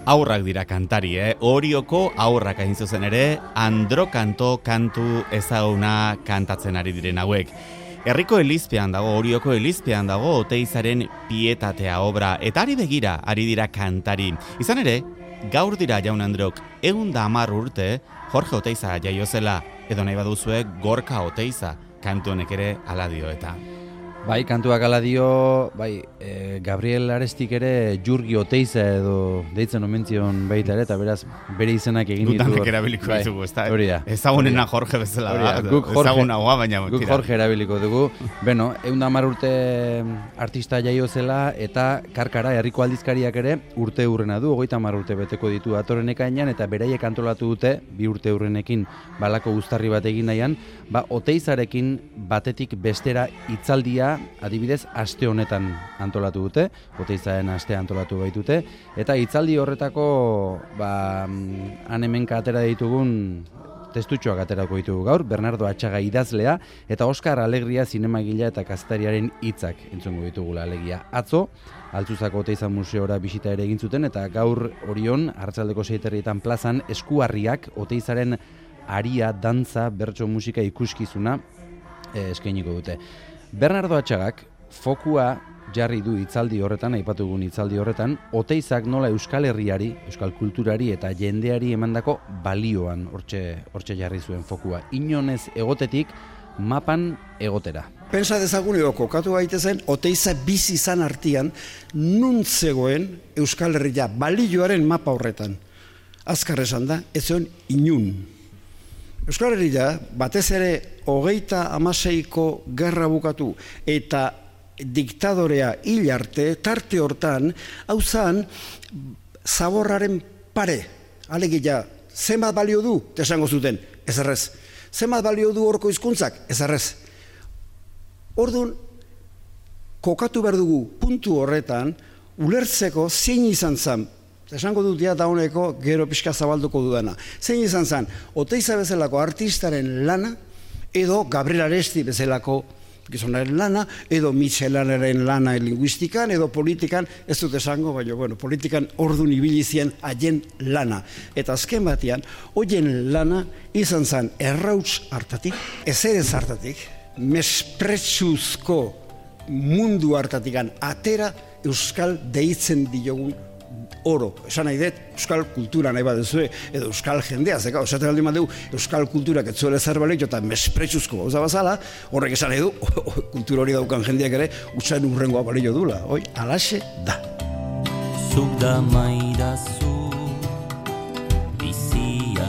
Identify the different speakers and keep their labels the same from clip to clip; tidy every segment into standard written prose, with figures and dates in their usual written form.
Speaker 1: Aurrak dira kantari, Orioko aurrak hain zuzen ere, androkanto kantu ezaguna kantatzen ari diren hauek. Herriko elizpean dago, Orioko elizpean dago, Oteizaren pietatea obra, eta ari begira, ari dira kantari. Izan ere, gaur dira jaun Androk, 110 urte, Jorge Oteiza jaio zela, edo nahi baduzue Gorka Oteiza, kantu honek ere hala dio eta.
Speaker 2: Bai, kantuak ala dio, Gabriel Arestik ere Jurgi Oteiza edo deitzen omentzion baita ere, eta beraz, bere izenak egin ditu.
Speaker 1: Dutanek erabiliko ditugu, ez da?
Speaker 2: Ezagunena
Speaker 1: Jorge bezala da, ezagunagoa, baina...
Speaker 2: Guk Jorge erabiliko dugu. Beno, 110 urte artista jaio zela, eta Karkara herriko aldizkariak ere urte urrena du, 30 urte beteko ditu datorren ekainean, eta beraiek antolatu dute, 2 urte urrenekin balako uztarri bat egin nahian, Oteizarekin batetik bestera hitzaldia adibidez aste honetan antolatu dute, Oteizaren astea antolatu baitute, eta hitzaldi horretako han hemenka atera ditugun testutxoak aterako ditugu gaur, Bernardo Atxaga idazlea, eta Oskar Alegria zinemagilea eta kazetariaren hitzak entzungo ditugula alegia. Atzo, Altzuzako Oteiza Museora bisita ere egin zuten, eta gaur Orion, arratsaldeko 6:30 plazan, Eskuarriak Oteizaren aria, dantza, bertso musika ikuskizuna eskainiko dute. Bernardo Atxagak fokua jarri du hitzaldi horretan, aipatugun hitzaldi horretan, Oteizak nola Euskal Herriari, Euskal kulturari eta jendeari emandako balioan hortxe jarri zuen fokua. Inonez egotetik, mapan egotera.
Speaker 3: Pensa dezagun edo kokatu gaitezen, Oteiza bizi izan artean, nun zegoen Euskal Herria balioaren mapa horretan. Azkar esan da, ez zuen inun. Euskal Herria, batez ere 36ko gerra bukatu eta diktadorea hil arte, tarte hortan, hau zan, zaborraren pare. Alegia, zenbat balio du, esango zuten, ez errez. Zenbat balio du horko hizkuntzak, ez errez. Orduan, kokatu behar dugu puntu horretan, ulertzeko zein izan zen, esango dut ja dauneko gero pixka zabalduko dudana. Zein izan zen, Oteiza bezalako artistaren lana, edo Gabriel Aresti bezalako gizonaren lana, edo Michelanaren lana linguistikan, edo politikan, ez dut esango, baina politikan ordun ibili zien haien lana. Eta azken batean, hoien lana izan zen errauts hartatik, ezerez hartatik, mespretsuzko mundu hartatikan atera Euskal deitzen diogun oro. Esan nahi dut, Euskal kultura nahi badezue, edo Euskal jendea, zeka, esaten aldi madeu, Euskal kulturak etzuele zer baleik, eta mespretsuzko gauza bazala, horrek esan nahi du, kultura hori daukan jendeak ere, utxan urrengoa balio dula. Hoi, alaxe da.
Speaker 4: Zuk da maidazu bizia,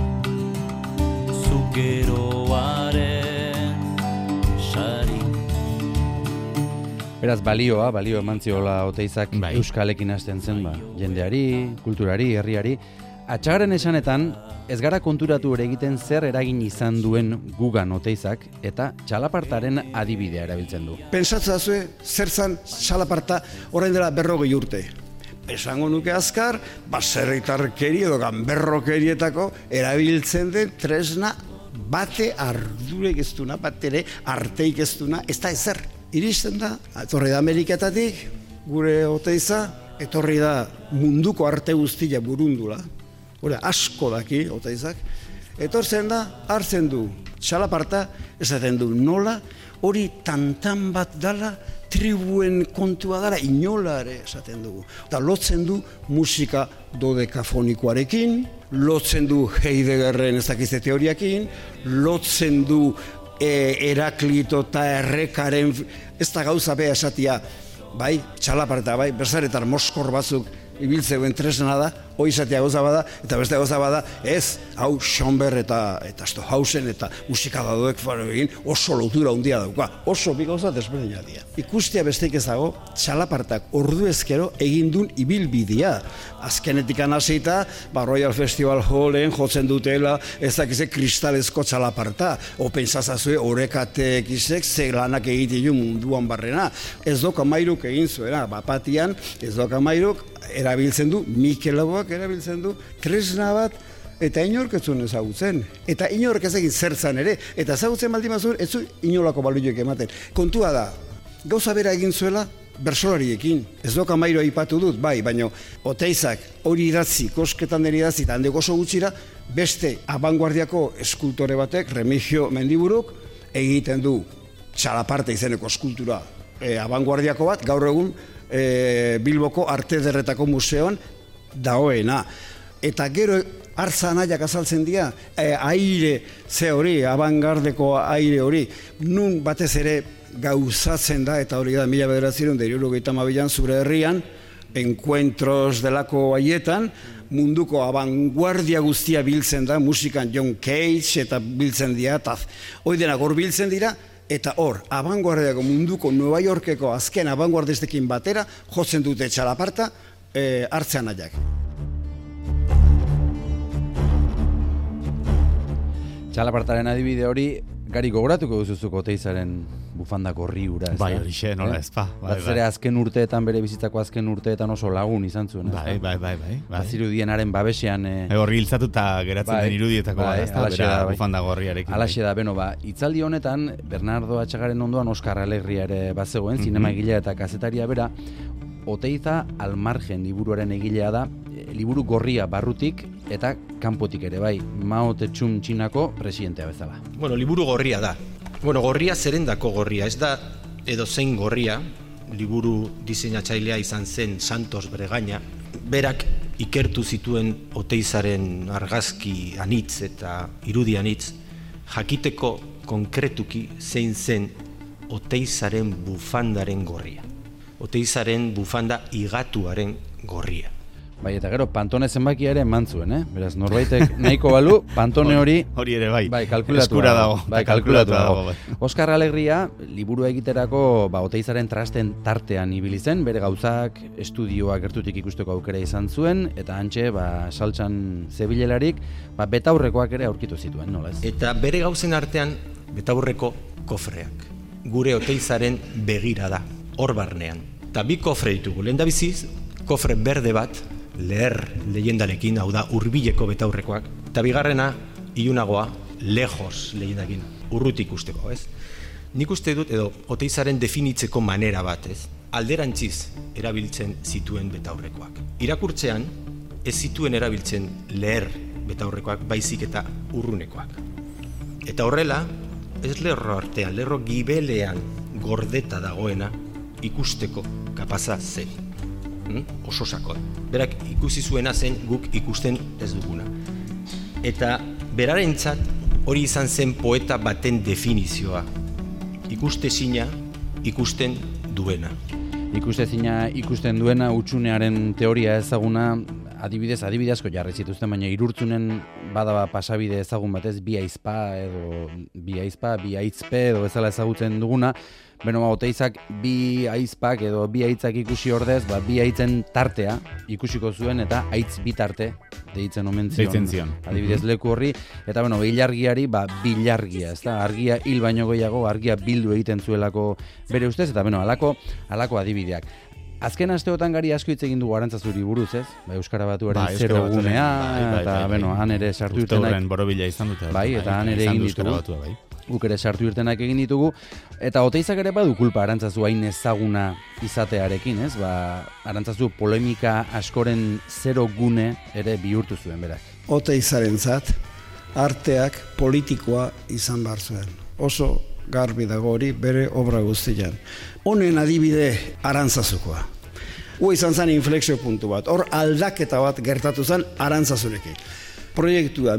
Speaker 4: zuk geroaren sari.
Speaker 2: Beraz, balio eman ziola Oteizak Euskalekin hasten zen, jendeari, kulturari, herriari. Atxagaren esanetan, ez gara konturatu ere egiten zer eragin izan duen gugan Oteizak, eta txalapartaren adibidea erabiltzen du.
Speaker 3: Pensatzazue, zer zan txalaparta orain dela 40 urte. Esango nuke azkar, baserritarkeri edo ganberrokerietako erabiltzen den tresna bate ardurek ez duna, bat ere arteik ez duna, ez da ezer. Iristen da, etorri da Ameriketatik, gure Oteiza, etorri da munduko arte guztia burundula, gure asko daki Oteizak, etortzen da, hartzen du txalaparta, esaten du nola, hori tantan bat dala, tribuen kontua dara, inola ere esaten dugu. Eta lotzen du musika dodekafonikoarekin, lotzen du Heideggerren ez dakizte teoriakin, lotzen du Heraklito eta Errekaren ez da gauza beha esatia, bai, txalaparta, bai, berzaretar moskor batzuk ibiltzeuen tresna da, hoi izatea gauza bada, eta beste gauza bada, ez, hau Schomberg eta Stohausen eta musikadadoek egin oso lotura handia dauka, oso bi gauza desberdina dira. Ikustea besteik ez dago, txalapartak ordu ezkero egin duen ibilbidea. Azkenetik hasita, Royal Festival Hallen jotzen dutela, ez dakize kristalezko txalaparta, o pentsazazue horrekatek izek ze lanak egite munduan barrena. Ez dok amairuk egin zuena, bapatian, ez dok amairuk erabiltzen du, Mikel Laboak erabiltzen du, tresna bat, eta inork ez zuen ezagutzen. Eta inork ez egin zertzan ere, eta ezagutzen baldin bazuen, ez zu inolako balioek ematen. Kontua da, gauza bera egin zuela, bersolariekin. Ez dok amairu aipatu dut, bai, baina Oteizak hori idatzi, kosketan den idatzi, eta handeko oso gutxira, beste abanguardiako eskultore batek, Remigio Mendiburuk, egiten du Txalaparta izeneko eskultura abanguardiako bat, gaur egun Bilboko Arte Ederretako Museoan dagoena. Eta gero hartza nahiak azaltzen dira, aire ze hori, abangardeko aire hori, nun batez ere gauzatzen da, eta hori da 1972an zure herrian, encuentros delako haietan, munduko abanguardia guztia biltzen da, musikan John Cage eta biltzen dira, eta hori denak hor biltzen dira, eta hor, abanguardiako munduko Nueva Yorkeko azken abanguardistekin batera, jotzen dute Txalaparta hartzean nahiak.
Speaker 2: Txalapartaren adibide hori, Gari, gogoratuko duzuzuko Oteizaren bufanda gorri hura, ez da?
Speaker 1: Bai, horixe, nola ez pa.
Speaker 2: Batzere azken urteetan, bere bizitzako azken urteetan oso lagun izan zuen, ez da?
Speaker 1: Bai.
Speaker 2: Bazirudienaren babesean...
Speaker 1: Horri hiltzatuta geratzen den irudietako, ez da, bera bufanda gorriarekin.
Speaker 2: Alaxe da, hitzaldi honetan, Bernardo Atxagaren ondoan Oskar Alegria ere bazegoen, zinema egilea eta kazetaria bera, Oteiza al margen liburuaren egilea da, liburu gorria barrutik eta kanpotik ere, bai, Mao Tse-tung Txinako presidentea bezala.
Speaker 5: Liburu gorria da. Gorria zerendako gorria, ez da edo zein gorria, liburu diseinatzailea izan zen Santos Bregaña, berak ikertu zituen Oteizaren argazki anitz eta irudi anitz, jakiteko konkretuki zein zen Oteizaren bufandaren gorria. Oteizaren bufanda igatuaren gorria.
Speaker 2: Bai, eta gero, Pantone zenbakia ere eman zuen, Beraz, norbaitek nahiko balu, Pantone hori...
Speaker 1: Hori ere bai,
Speaker 2: kalkulatu
Speaker 1: dago.
Speaker 2: Bai, kalkulatu dago. Oskar Alegria, liburu egiterako Oteizaren trasten tartean ibili zen, bere gauzak, estudioak gertutik ikusteko aukera izan zuen, eta hantxe, saltsan zebilelarik, betaurrekoak ere aurkitu zituen, nola ez?
Speaker 5: Eta bere gauzen artean, betaurreko kofreak. Gure Oteizaren begira da, hor barnean. Eta bi kofre ditugu, lehendabiziz, kofre berde bat, leher leyendalekin, hau da hurbileko betaurrekoak, eta bigarrena ilunagoa lejos leyendakin, urrutik usteko, ez? Nik uste dut, edo Oteizaren definitzeko manera bat, ez? Alderantziz erabiltzen zituen betaurrekoak. Irakurtzean ez zituen erabiltzen leher betaurrekoak, baizik eta urrunekoak. Eta horrela, ez lerro artean, lerro gibelean gordeta dagoena ikusteko kapaza zen. Oso sakoa. Berak ikusi zuena zen guk ikusten ez duguna. Eta berarentzat hori izan zen poeta baten definizioa. Ikustezina ikusten duena.
Speaker 2: Ikustezina ikusten duena hutsunearen teoria ezaguna adibide asko jarri zituzten, baina Irurtzunen bada pasabide ezagun batez, bi aizpe edo bezala ezagutzen duguna. Oteizak bi aizpak edo bi aitzak ikusi ordez, bi aitzen tartea ikusiko zuen eta aitz bitarte deitzen omen zion. Adibidez leku horri, eta ilargiari bilargia, ez da, argia hil baino gehiago, argia bildu egiten zuelako bere ustez, eta halako adibideak. Azken asteotan Gari asko hitz egin dugu Arantzazuri buruz, ez? Euskara Batuaren zero gunea, eta han ere sartu irtenak.
Speaker 1: Urte borobila izan dute.
Speaker 2: Bai, eta han ere egin ditugu. Guk ere sartu irtenak egin ditugu. Eta Oteizak ere badu kulpa Arantzazu hain ezaguna izatearekin, ez? Arantzazu polemika askoren zero gune ere bihurtu zuen, berak.
Speaker 3: Oteizarentzat arteak politikoa izan behar zuen. Oso garbi dago hori bere obra guztian. Honen adibide Arantzazukoa. Izan zen inflexio puntu bat. Hor aldaketa bat gertatu zen Arantzazurekin. Proiektua,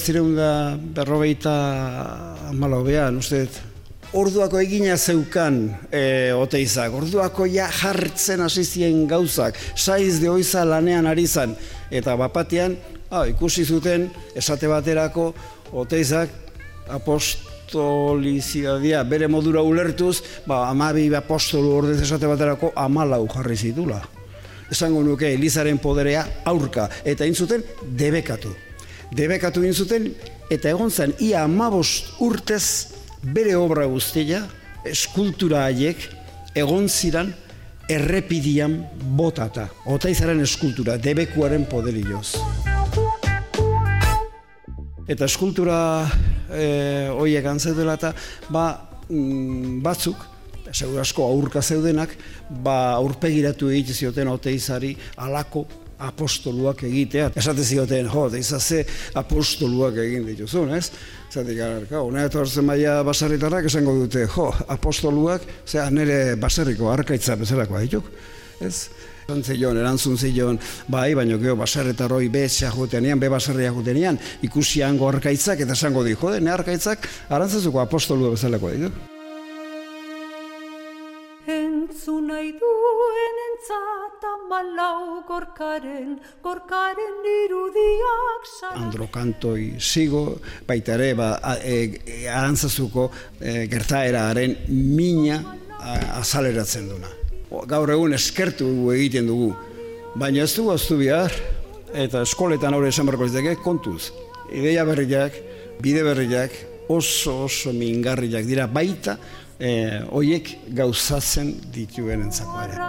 Speaker 3: 1950 uste, orduako egina zeukan Oteizak, orduako jartzen hasi ziren gauzak, saiz de oiza lanean ari zan, eta bapatean, ikusi zuten, esate baterako, Oteizak apostolizidadia bere modura ulertuz, 12 apostolu ordez esate baterako 14 jarri zitula. Esango nuke Elizaren poderea aurka, eta intzuten debekatu. Debekatu intzuten, eta egon zen, ia 15 urtez bere obra guztia, eskultura haiek, egon ziran errepidian botata. Oteizaren eskultura, debekuaren poderioz. Eta eskultura horiek antzedela eta batzuk Segur asko aurka zeudenak, aurpegiratu egite zioten Oteizari alako apostoluak egitea. Esate zioten, Oteiza ze apostoluak egin dituzun, ez? Zatik, hona etortzen maia baserritarrak esango dute, apostoluak, nire baserriko arkaitza bezalakoa dituk, ez? Erantzun zion, baina geho baserritarroi betxea jutenean, baserria jutenean, ikusi hango arkaitzak, eta esango di, ne arkaitzak, arantzazuko apostolua bezalakoa dituk.
Speaker 6: Entzun nahi duen entzata malau gorkaren irudiak
Speaker 3: Androkantoi zigo, baita ere, arantzazuko gertaeraren mina azaleratzen duna. Gaur egun eskertu egiten dugu, baina ez dugu aztu behar, eta eskoletan hori esan barko izateke kontuz. Ideia berriak, bide berriak, oso mingarriak dira baita, hoiek gauzatzen dituen entzako ere.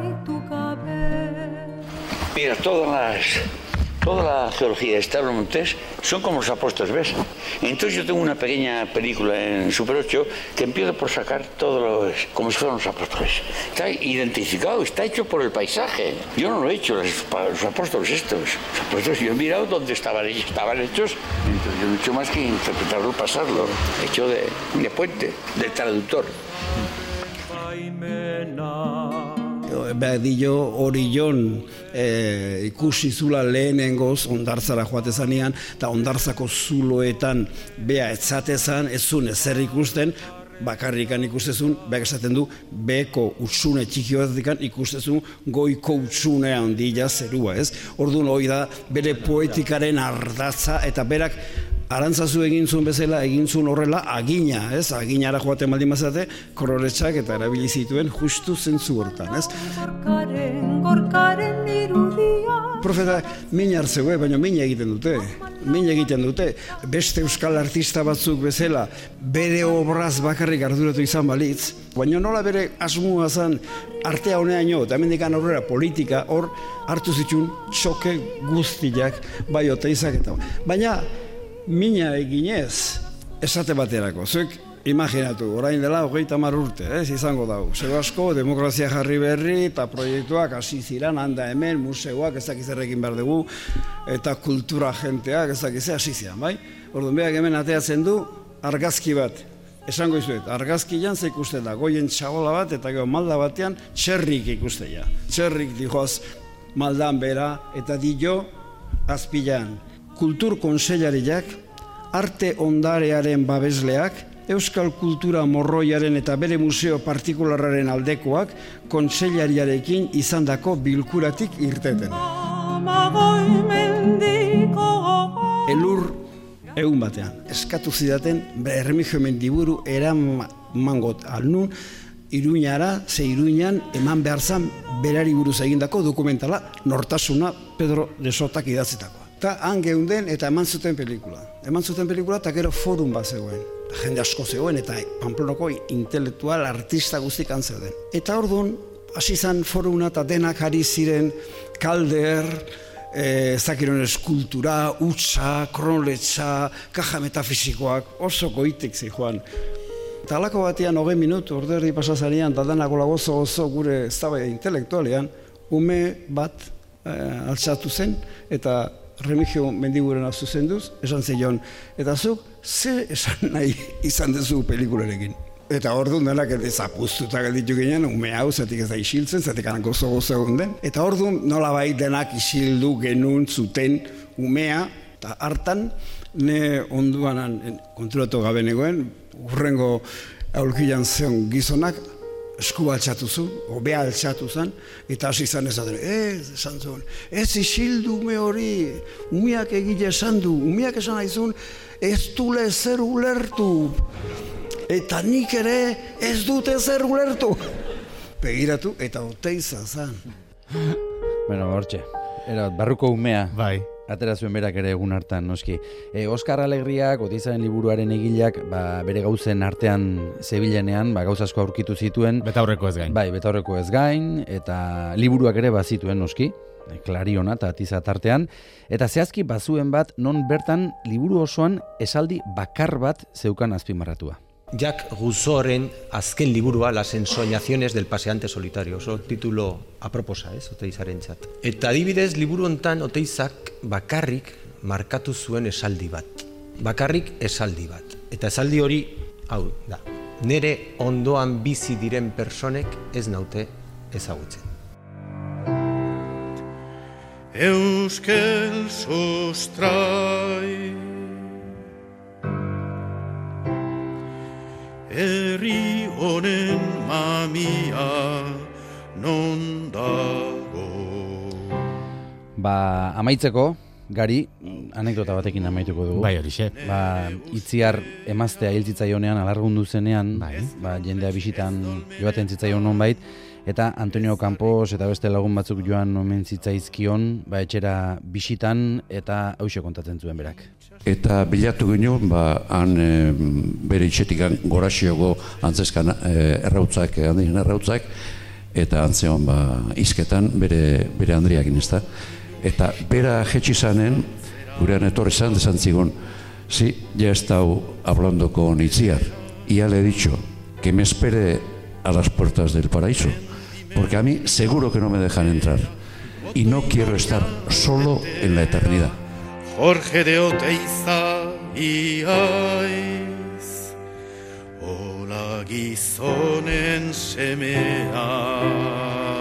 Speaker 7: Mira, toda la geología de Estable Montés son como los apóstoles, ¿ves? Entonces yo tengo una pequeña película en Super 8 que empiezo por sacar todos como si fueran los apóstoles. Está identificado, está hecho por el paisaje. Yo no lo he hecho, los apóstoles estos. Los apóstoles, yo he mirado dónde estaban hechos, entonces yo no he hecho más que interpretarlo, pasarlo, hecho de puente, de traductor.
Speaker 3: Badillo Orion ikusi zula lehenengoz ondartzara joatezanean, eta ondartzako zuloetan bea etzatezan, ez zuen ezer ikusten, bakarrikan ikustezun, beak esaten du, beko utsune txikioatik ikustezun goiko utsunea handila zerua, ez? Orduan hori da bere poetikaren ardatza, eta berak arantzazu egin zuen bezala, egin zuen horrela agina, ez? Aginara joaten baldin mazate, koloretxak eta erabili zituen justu zentzu hortan, ez? Profeta min hartzeu, baina min egiten dute. Beste euskal artista batzuk bezala, bere obraz bakarrik arduratu izan balitz, baina nola bere asmua zen artea honeaino, eta hemendikan aurrera politika, hor hartu zituen txoke guztiak, bai Oteizak eta. Baina, mina eginez, esate baterako. Zuek imaginatu, orain dela 30 urte, izango dago. Zego asko, demokrazia jarri berri eta proiektuak hasi ziran, handa hemen, museoak, ez dakizerrekin behar dugu, eta kultura jenteak, ez dakizea hasi zian, bai? Orduan behak hemen ateatzen du, argazki bat. Esango izuet, argazkian ze ikusten da, goien txagola bat, eta gero malda batean, txerrik ikustea. Txerrik dijoaz maldan bera, eta dio azpilan. Kultur konseilariak, arte ondarearen babesleak, euskal kultura morroiaren eta bere museo partikularraren aldekoak kontseilariarekin izandako bilkuratik irteten. Elur egun batean, eskatu zidaten Ermigio Mendiburu eramangot alnun, Iruñara, Iruñan eman behar zan berari buruz egindako dokumentala, Nortasuna Pedro de Sotak idatzitakoa. Eta han geunden eta eman zuten pelikula. Eta gero forum bat zegoen. Jende asko zegoen eta Pamplonako intelektual artista guztik antzeuden. Eta orduan, hasi zan foruna eta denak ari ziren Calder, zakiron eskultura, utza, kronoletxa, kaja metafisikoak, oso goitek zijoan. Eta alako batean 20 minutu, orderdi pasazarean, eta denako lagozo oso gure eztabaida intelektualean, ume bat altxatu zen, eta Remigio Mendiguren zuzenduz, esan zeion, eta zuk, ze esan nahi izan dezu pelikularekin. Eta orduan denak zapuztuta gelditu ginen, ume hau, zatik ez da isiltzen, zatik gozo egon den. Eta orduan nola bai denak isildu genuen zuten umea, eta hartan, ne onduan konturatu gabe negoen, urrengo aulkian zeon gizonak, esku altxatu zu, obea altxatu zen, eta hasi izan esaten, esan zuen, ez isildu ume hori, umeak egile esan du, umeak esan aizun, ez dule zer ulertu, eta nik ere ez dute zer ulertu. Begiratu, eta Oteiza zen.
Speaker 2: Bueno, hortxe, barruko umea.
Speaker 1: Bai.
Speaker 2: Atera zuen berak ere egun hartan, noski. Oskar Alegriak, Oteizaren liburuaren egileak, bere gauzen artean zebilenean, gauza asko aurkitu zituen.
Speaker 1: Betaurreko ez gain.
Speaker 2: Bai, betaurreko ez gain, eta liburuak ere bazituen, noski. Klariona eta Atiza tartean. Eta zehazki bazuen bat, non bertan liburu osoan esaldi bakar bat zeukan azpimarratua.
Speaker 5: Jacques Rousseauren azken liburua Las ensoñaciones del paseante solitario, oso titulo aproposa, Oteizarentzat. Eta adibidez, liburu hontan Oteizak bakarrik markatu zuen esaldi bat. Bakarrik esaldi bat. Eta esaldi hori, hau da, nere ondoan bizi diren personek ez naute ezagutzen.
Speaker 8: Euskel sustrai herri honen mamia non dago.
Speaker 2: Amaitzeko, Gari, anekdota batekin amaituko dugu.
Speaker 1: Bai, horixe.
Speaker 2: Itziar emaztea hil zitzaionean, alargundu zenean, jendea bisitan joaten zitzaion nonbait, eta Antonio Campos eta beste lagun batzuk joan omen zitzaizkion, etxera bisitan, eta hauxe kontatzen zuen berak.
Speaker 9: Eta bilatu ginen, han bere itxetik goraxiogo antzeskan errautzak, eta antzeon izketan bere Andriakin, ez da. Eta bera jetxi zanen, gurean etorri zan, desan zigun, sí, ya he estado hablando con Itziar, y ya le he dicho que me espere a las puertas del paraíso, porque a mí seguro que no me dejan entrar, y no quiero estar solo en la eternidad.
Speaker 8: Jorge de Oteiza iaiz, hola gizonen semea.